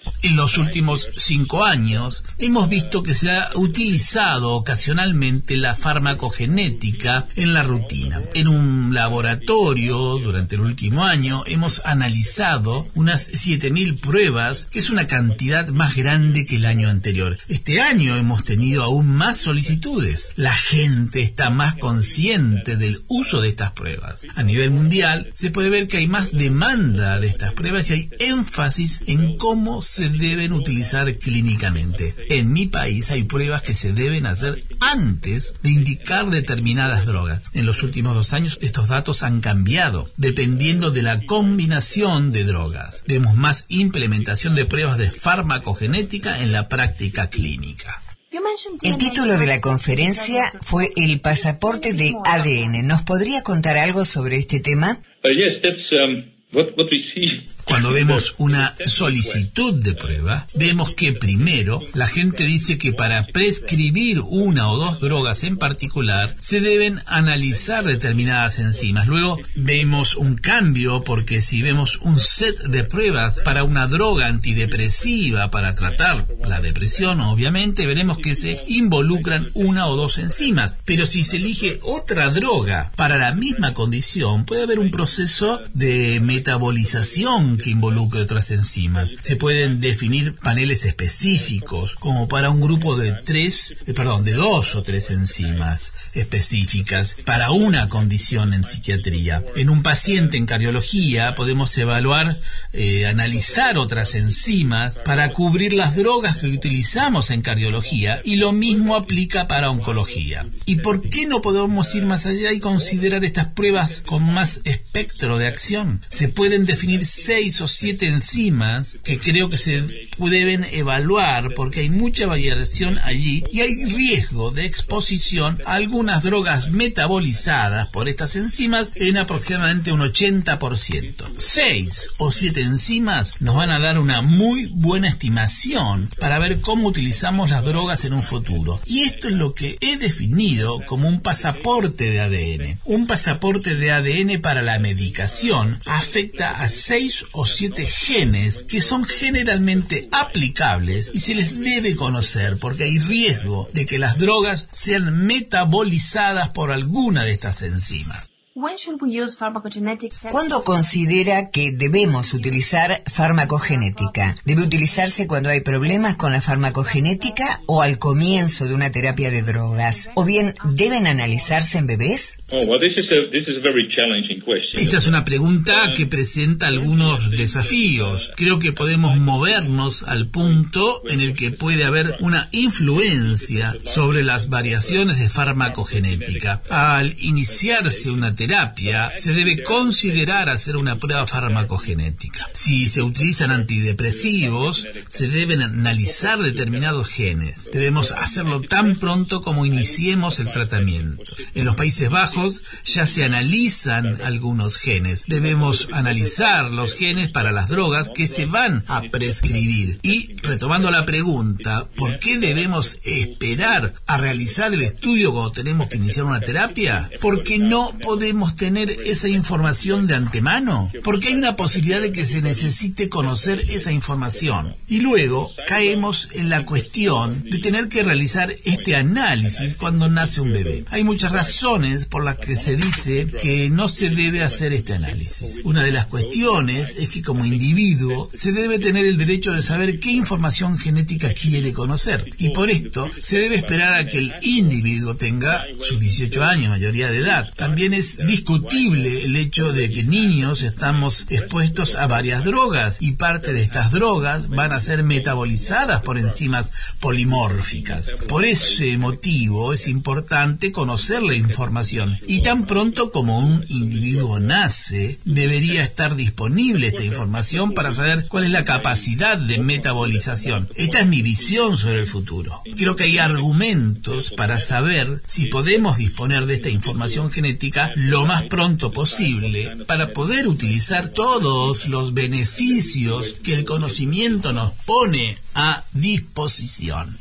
En los últimos cinco años hemos visto que se ha utilizado ocasionalmente la farmacogenética en la rutina. En un laboratorio, durante el último año, hemos analizado unas siete mil pruebas, que es una cantidad más grande que el año anterior. Este año hemos tenido aún más solicitudes. La gente está más consciente del uso de estas pruebas. A nivel mundial, se puede ver que hay más demanda de estas pruebas y hay énfasis en cómo se deben utilizar clínicamente. En mi país hay pruebas que se deben hacer antes de indicar determinadas drogas. En los últimos dos años estos datos han cambiado, dependiendo de la combinación de drogas. Vemos más implementación de pruebas de farmacogenética en la práctica clínica. El título de la conferencia fue El pasaporte de A D N. ¿Nos podría contar algo sobre este tema? Uh, yes, that's um, what, what we see. Cuando vemos una solicitud de prueba, vemos que primero la gente dice que para prescribir una o dos drogas en particular se deben analizar determinadas enzimas. Luego vemos un cambio porque si vemos un set de pruebas para una droga antidepresiva para tratar la depresión, obviamente veremos que se involucran una o dos enzimas. Pero si se elige otra droga para la misma condición, puede haber un proceso de metabolización que involucre otras enzimas. Se pueden definir paneles específicos, como para un grupo de tres, eh, perdón, de dos o tres enzimas específicas para una condición en psiquiatría. En un paciente en cardiología podemos evaluar, eh, analizar otras enzimas para cubrir las drogas que utilizamos en cardiología, y lo mismo aplica para oncología. ¿Y por qué no podemos ir más allá y considerar estas pruebas con más espectro de acción? Se pueden definir seis o siete enzimas que creo que se deben evaluar porque hay mucha variación allí y hay riesgo de exposición a algunas drogas metabolizadas por estas enzimas en aproximadamente un ochenta por ciento. Seis o siete enzimas nos van a dar una muy buena estimación para ver cómo utilizamos las drogas en un futuro. Y esto es lo que he definido como un pasaporte de A D N. Un pasaporte de A D N para la medicación afecta a seis o siete genes que son generalmente aplicables y se les debe conocer porque hay riesgo de que las drogas sean metabolizadas por alguna de estas enzimas. ¿Cuándo considera que debemos utilizar farmacogenética? ¿Debe utilizarse cuando hay problemas con la farmacogenética o al comienzo de una terapia de drogas? ¿O bien deben analizarse en bebés? Esta es una pregunta que presenta algunos desafíos. Creo que podemos movernos al punto en el que puede haber una influencia sobre las variaciones de farmacogenética. Al iniciarse una terapia, se debe considerar hacer una prueba farmacogenética. Si se utilizan antidepresivos, se deben analizar determinados genes. Debemos hacerlo tan pronto como iniciemos el tratamiento. En los Países Bajos ya se analizan algunos genes. Debemos analizar los genes para las drogas que se van a prescribir. Y, retomando la pregunta, ¿por qué debemos esperar a realizar el estudio cuando tenemos que iniciar una terapia? Porque no podemos tener esa información de antemano, porque hay una posibilidad de que se necesite conocer esa información. Y luego caemos en la cuestión de tener que realizar este análisis cuando nace un bebé. Hay muchas razones por las que se dice que no se debe hacer este análisis. Una de las cuestiones es que como individuo se debe tener el derecho de saber qué información genética quiere conocer. Y por esto se debe esperar a que el individuo tenga sus dieciocho años, mayoría de edad. También es discutible el hecho de que niños estamos expuestos a varias drogas y parte de estas drogas van a ser metabolizadas por enzimas polimórficas. Por ese motivo es importante conocer la información y tan pronto como un individuo nace debería estar disponible esta información para saber cuál es la capacidad de metabolización. Esta es mi visión sobre el futuro. Creo que hay argumentos para saber si podemos disponer de esta información genética lo más pronto posible para poder utilizar todos los beneficios que el conocimiento nos pone a disposición.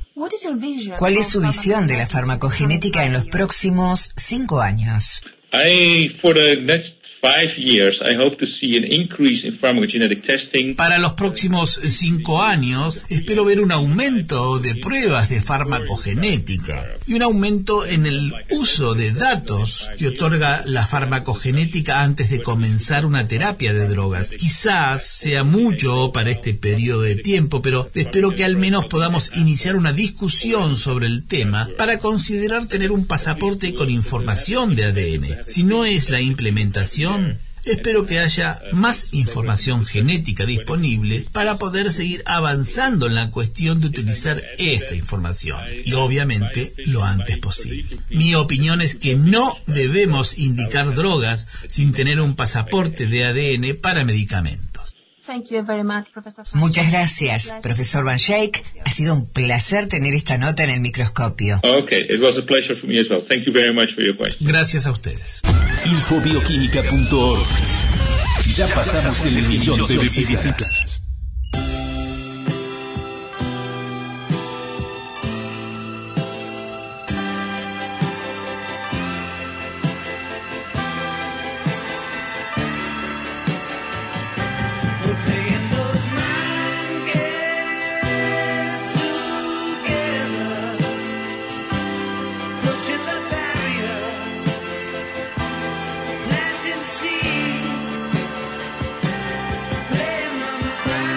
¿Cuál es su visión de la farmacogenética en los próximos cinco años? I, for the next Para los próximos cinco años, espero ver un aumento de pruebas de farmacogenética y un aumento en el uso de datos que otorga la farmacogenética antes de comenzar una terapia de drogas. Quizás sea mucho para este periodo de tiempo, pero espero que al menos podamos iniciar una discusión sobre el tema para considerar tener un pasaporte con información de A D N. Si no es la implementación, espero que haya más información genética disponible para poder seguir avanzando en la cuestión de utilizar esta información, y obviamente lo antes posible. Mi opinión es que no debemos indicar drogas sin tener un pasaporte de A D N para medicamentos. Muchas gracias, profesor Van Schaik. Ha sido un placer tener esta nota en el microscopio. Okay, it was a pleasure for me as well. Thank you very much for your question. Gracias a ustedes. Infobioquímica punto org. Ya pasamos el millón de visitas. Planting seed, playing the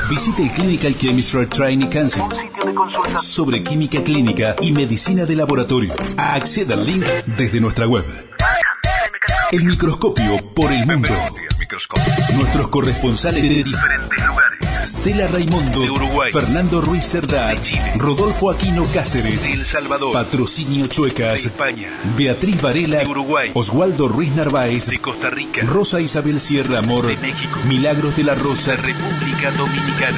Visite el Clinical Chemistry Training Council sobre química clínica y medicina de laboratorio. Acceda al link desde nuestra web. El microscopio por el mundo. Nuestros corresponsales de diferentes lugares. Stella Raimundo de Uruguay, Fernando Ruiz Cerdá, Rodolfo Aquino Cáceres de El Salvador, Patrocinio Chuecas de España, Beatriz Varela de Uruguay, Oswaldo Ruiz Narváez de Costa Rica, Rosa Isabel Sierra Amor de México, Milagros de la Rosa, República Dominicana.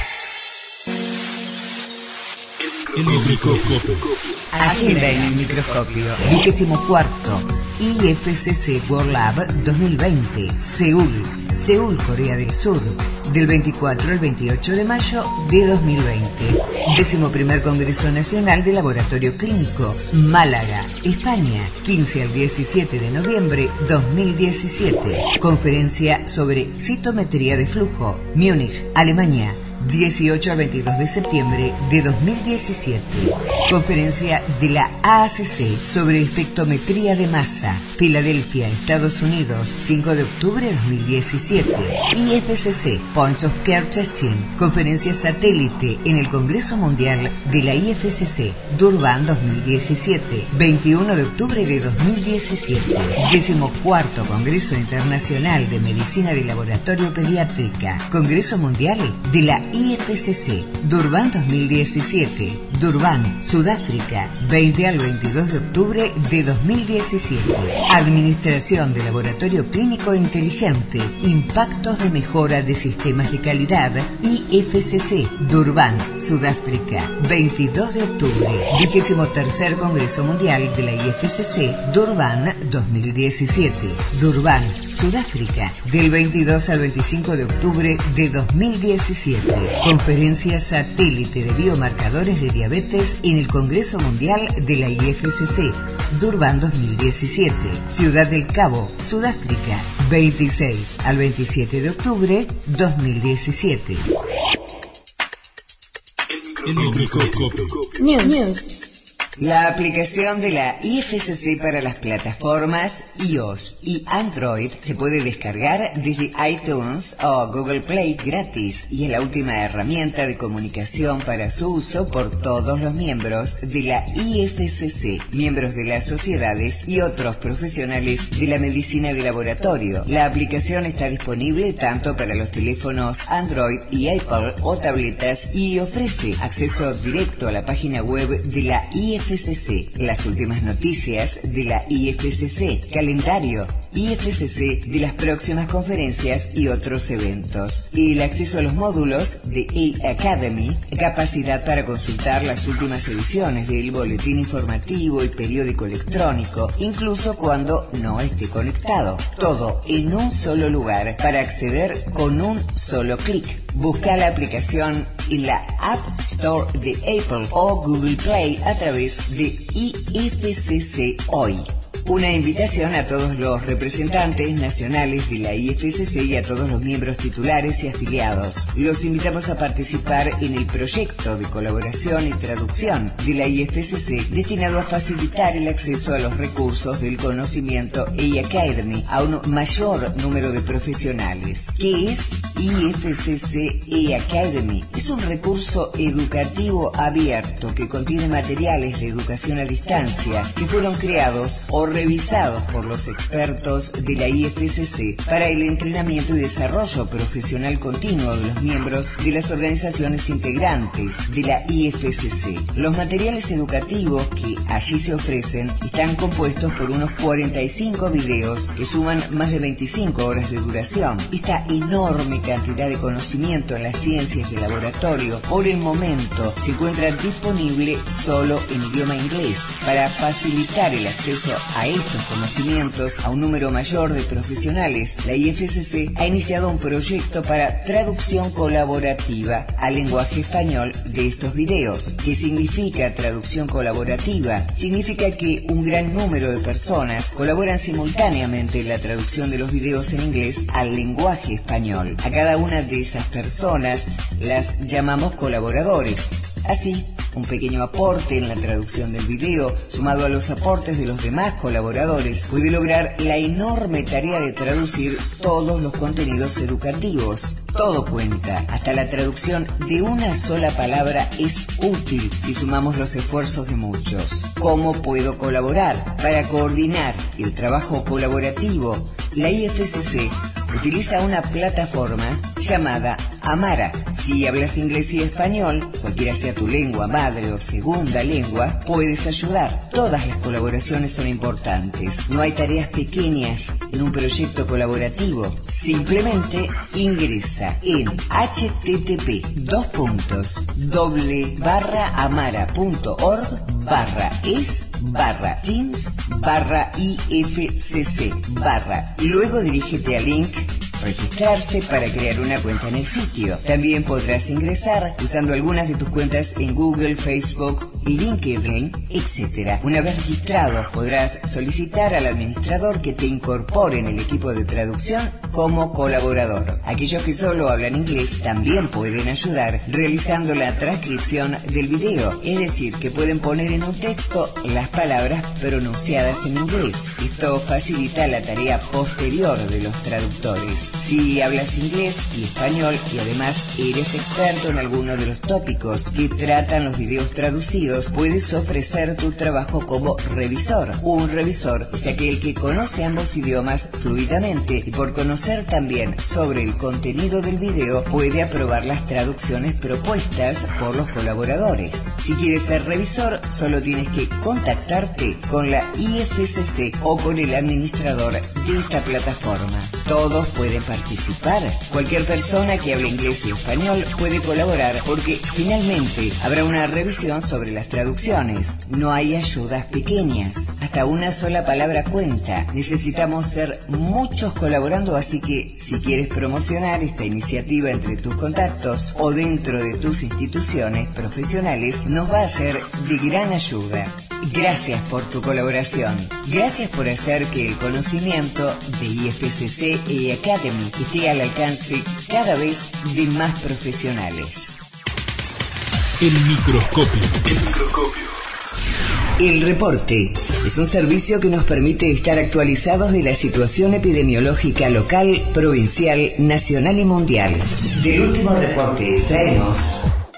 El microscopio. Agenda en el microscopio. Vigésimo cuarto I F C C World Lab dos mil veinte. Seúl, Seúl, Corea del Sur. Del veinticuatro al veintiocho de mayo de dos mil veinte. Décimo primer Congreso Nacional de Laboratorio Clínico. Málaga, España. quince al diecisiete de noviembre dos mil diecisiete. Conferencia sobre citometría de flujo. Múnich, Alemania. dieciocho al veintidós de septiembre de dos mil diecisiete. Conferencia de la A A C C sobre espectrometría de masa. Filadelfia, Estados Unidos, cinco de octubre de dos mil diecisiete. I F C C, Point of Care Testing. Conferencia satélite en el Congreso Mundial de la I F C C, Durban dos mil diecisiete. veintiuno de octubre de dos mil diecisiete. Decimocuarto Congreso Internacional de Medicina de Laboratorio Pediátrica. Congreso Mundial de la I F C C, Durban dos mil diecisiete, Durban, Sudáfrica, veinte al veintidós de octubre de dos mil diecisiete. Administración de Laboratorio Clínico Inteligente, Impactos de Mejora de Sistemas de Calidad, I F C C, Durban, Sudáfrica, veintidós de octubre. Vigésimo tercer Congreso Mundial de la I F C C, Durban dos mil diecisiete, Durban, Sudáfrica, del veintidós al veinticinco de octubre de dos mil diecisiete. Conferencia satélite de biomarcadores de diabetes en el Congreso Mundial de la I F C C, Durban dos mil diecisiete, Ciudad del Cabo, Sudáfrica, veintiséis al veintisiete de octubre dos mil diecisiete. El microscopio. News. News. La aplicación de la I F C C para las plataformas iOS y Android se puede descargar desde iTunes o Google Play gratis y es la última herramienta de comunicación para su uso por todos los miembros de la I F C C, miembros de las sociedades y otros profesionales de la medicina de laboratorio. La aplicación está disponible tanto para los teléfonos Android y Apple o tabletas y ofrece acceso directo a la página web de la I F C C, las últimas noticias de la I F C C, calendario I F C C de las próximas conferencias y otros eventos, y el acceso a los módulos de E-Academy, capacidad para consultar las últimas ediciones del boletín informativo y periódico electrónico, incluso cuando no esté conectado. Todo en un solo lugar para acceder con un solo clic. Busca la aplicación en la App Store de Apple o Google Play a través de I F C C Hoy. Una invitación a todos los representantes nacionales de la I F C C y a todos los miembros titulares y afiliados. Los invitamos a participar en el proyecto de colaboración y traducción de la I F C C destinado a facilitar el acceso a los recursos del conocimiento E-Academy a un mayor número de profesionales. ¿Qué es I F C C E-Academy? Es un recurso educativo abierto que contiene materiales de educación a distancia que fueron creados o revisados por los expertos de la I F C C para el entrenamiento y desarrollo profesional continuo de los miembros de las organizaciones integrantes de la I F C C. Los materiales educativos que allí se ofrecen están compuestos por unos cuarenta y cinco videos que suman más de veinticinco horas de duración. Esta enorme cantidad de conocimiento en las ciencias de laboratorio por el momento se encuentra disponible solo en idioma inglés. Para facilitar el acceso a estos conocimientos a un número mayor de profesionales, la I F C C ha iniciado un proyecto para traducción colaborativa al lenguaje español de estos videos. ¿Qué significa traducción colaborativa? Significa que un gran número de personas colaboran simultáneamente en la traducción de los videos en inglés al lenguaje español. A cada una de esas personas las llamamos colaboradores. Así, Un pequeño aporte en la traducción del video, sumado a los aportes de los demás colaboradores, puede lograr la enorme tarea de traducir todos los contenidos educativos. Todo cuenta, hasta la traducción de una sola palabra es útil si sumamos los esfuerzos de muchos. ¿Cómo puedo colaborar? Para coordinar el trabajo colaborativo, la I F C C utiliza una plataforma llamada Amara. Si hablas inglés y español, cualquiera sea tu lengua madre o segunda lengua, puedes ayudar. Todas las colaboraciones son importantes. No hay tareas pequeñas en un proyecto colaborativo. Simplemente ingresa en http dos puntos doble barra amara punto org barra es barra teams barra ifcc barra. Luego dirígete al link registrarse para crear una cuenta en el sitio. También podrás ingresar usando algunas de tus cuentas en Google, Facebook, LinkedIn, etcétera. Una vez registrado, podrás solicitar al administrador que te incorpore en el equipo de traducción como colaborador. Aquellos que solo hablan inglés también pueden ayudar realizando la transcripción del video, es decir, que pueden poner en un texto las palabras pronunciadas en inglés. Esto facilita la tarea posterior de los traductores. Si hablas inglés y español y además eres experto en alguno de los tópicos que tratan los videos traducidos, puedes ofrecer tu trabajo como revisor. Un revisor es aquel que conoce ambos idiomas fluidamente y por conocer también sobre el contenido del video puede aprobar las traducciones propuestas por los colaboradores. Si quieres ser revisor, solo tienes que contactarte con la I F C C o con el administrador de esta plataforma. Todos pueden participar. Cualquier persona que hable inglés y español puede colaborar porque finalmente habrá una revisión sobre las traducciones. No hay ayudas pequeñas. Hasta una sola palabra cuenta. Necesitamos ser muchos colaborando, así que si quieres promocionar esta iniciativa entre tus contactos o dentro de tus instituciones profesionales, nos va a ser de gran ayuda. Gracias por tu colaboración. Gracias por hacer que el conocimiento de I F C C y Academy esté al alcance cada vez de más profesionales. El microscopio. El microscopio. El reporte es un servicio que nos permite estar actualizados de la situación epidemiológica local, provincial, nacional y mundial. Del último reporte extraemos: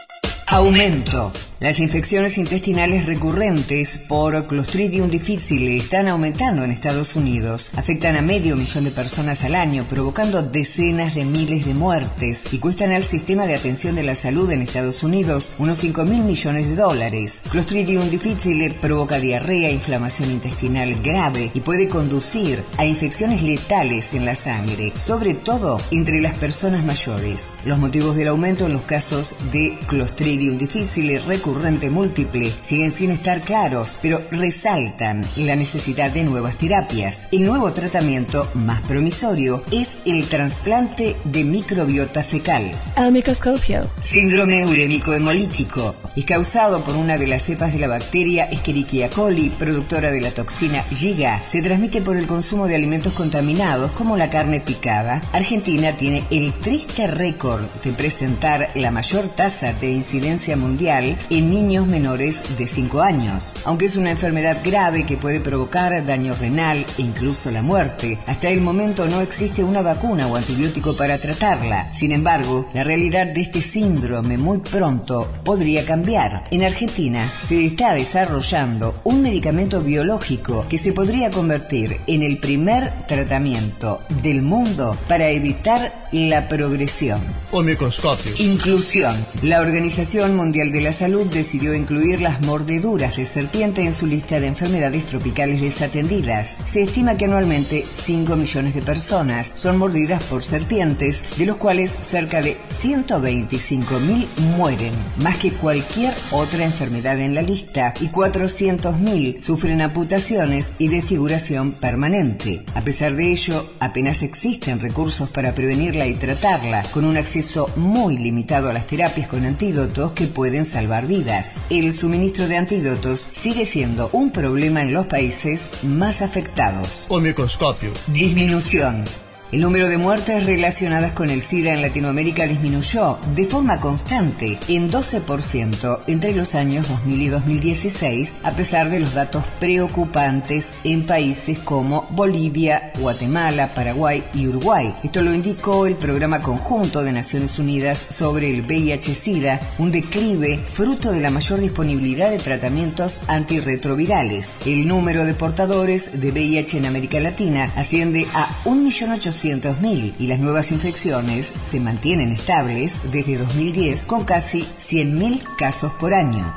aumento. Las infecciones intestinales recurrentes por Clostridium difficile están aumentando en Estados Unidos. Afectan a medio millón de personas al año, provocando decenas de miles de muertes y cuestan al sistema de atención de la salud en Estados Unidos unos cinco mil millones de dólares. Clostridium difficile provoca diarrea, inflamación intestinal grave y puede conducir a infecciones letales en la sangre, sobre todo entre las personas mayores. Los motivos del aumento en los casos de Clostridium difficile recurrente múltiple siguen sin estar claros, pero resaltan la necesidad de nuevas terapias. El nuevo tratamiento más promisorio es el trasplante de microbiota fecal. El microscopio. Síndrome urémico hemolítico es causado por una de las cepas de la bacteria Escherichia coli, productora de la toxina Giga. Se transmite por el consumo de alimentos contaminados como la carne picada. Argentina tiene el triste récord de presentar la mayor tasa de incidencia mundial en niños menores de cinco años. Aunque es una enfermedad grave que puede provocar daño renal e incluso la muerte, hasta el momento no existe una vacuna o antibiótico para tratarla. Sin embargo, la realidad de este síndrome muy pronto podría cambiar. En Argentina se está desarrollando un medicamento biológico que se podría convertir en el primer tratamiento del mundo para evitar la progresión. Un microscopio. Inclusión. La Organización Mundial de la Salud decidió incluir las mordeduras de serpiente en su lista de enfermedades tropicales desatendidas. Se estima que anualmente cinco millones de personas son mordidas por serpientes, de los cuales cerca de ciento veinticinco mil mueren, más que cualquier otra enfermedad en la lista, y cuatrocientos mil sufren amputaciones y desfiguración permanente. A pesar de ello, apenas existen recursos para prevenirla y tratarla, con un acceso muy limitado a las terapias con antídotos que pueden salvar vidas. El suministro de antídotos sigue siendo un problema en los países más afectados. Un microscopio. Disminución. El número de muertes relacionadas con el SIDA en Latinoamérica disminuyó de forma constante en doce por ciento entre los años dos mil y dos mil dieciséis, a pesar de los datos preocupantes en países como Bolivia, Guatemala, Paraguay y Uruguay. Esto lo indicó el Programa Conjunto de Naciones Unidas sobre el V I H-Sida, un declive fruto de la mayor disponibilidad de tratamientos antirretrovirales. El número de portadores de V I H en América Latina asciende a un millón ochocientos mil y las nuevas infecciones se mantienen estables desde dos mil diez con casi cien mil casos por año.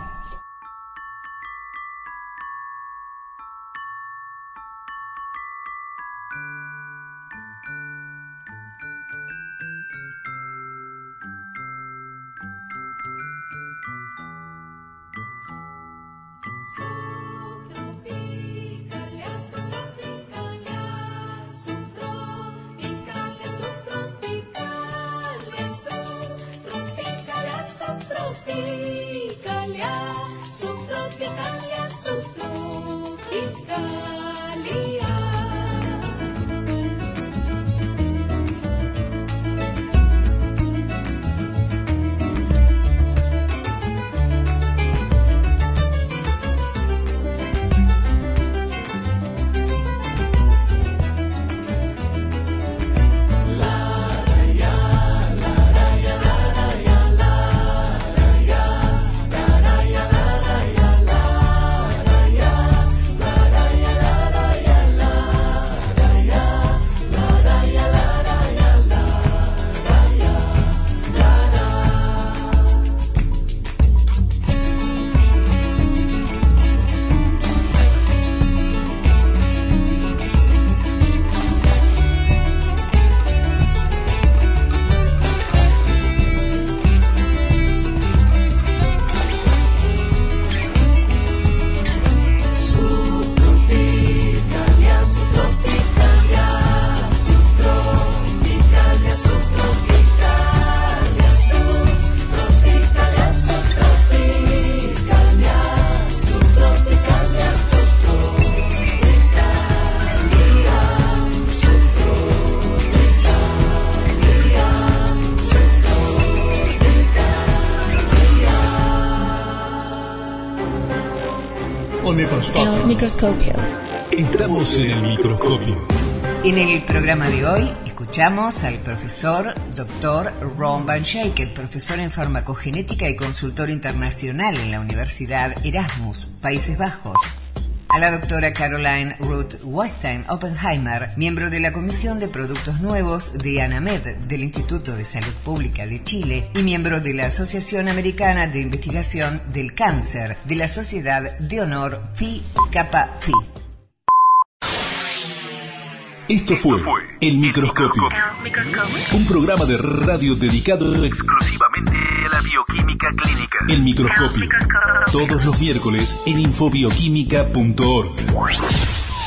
El microscopio. Estamos en el microscopio. En el programa de hoy escuchamos al profesor doctor Ron Van Schakel, profesor en farmacogenética y consultor internacional en la Universidad Erasmus, Países Bajos. A la doctora Caroline Ruth Weinstein Oppenheimer, miembro de la Comisión de Productos Nuevos de ANAMED del Instituto de Salud Pública de Chile y miembro de la Asociación Americana de Investigación del Cáncer de la Sociedad de Honor Phi Kappa Phi. Esto fue El Microscopio, un programa de radio dedicado exclusivamente a la bioquímica clínica. El Microscopio, todos los miércoles en infobioquímica punto org.